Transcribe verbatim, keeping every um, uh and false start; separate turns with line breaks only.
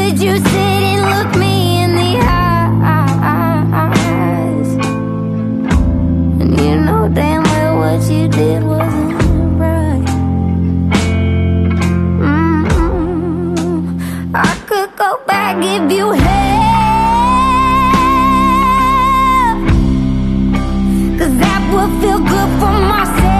could you sit and look me in the eyes? And you know damn well what you did wasn't right. Mm-mm. I could go back, give you hell, 'cause that would feel good for myself.